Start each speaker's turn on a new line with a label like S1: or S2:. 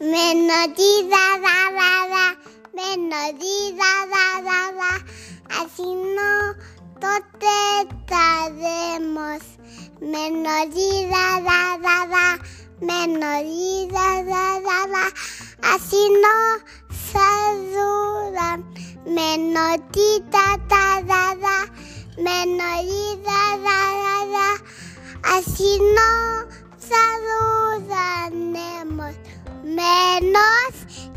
S1: Menodita, menodita, así no totetaremos. Menodita, menodita, así no saludan. Menodita, menodita, así no saludaremos. Menos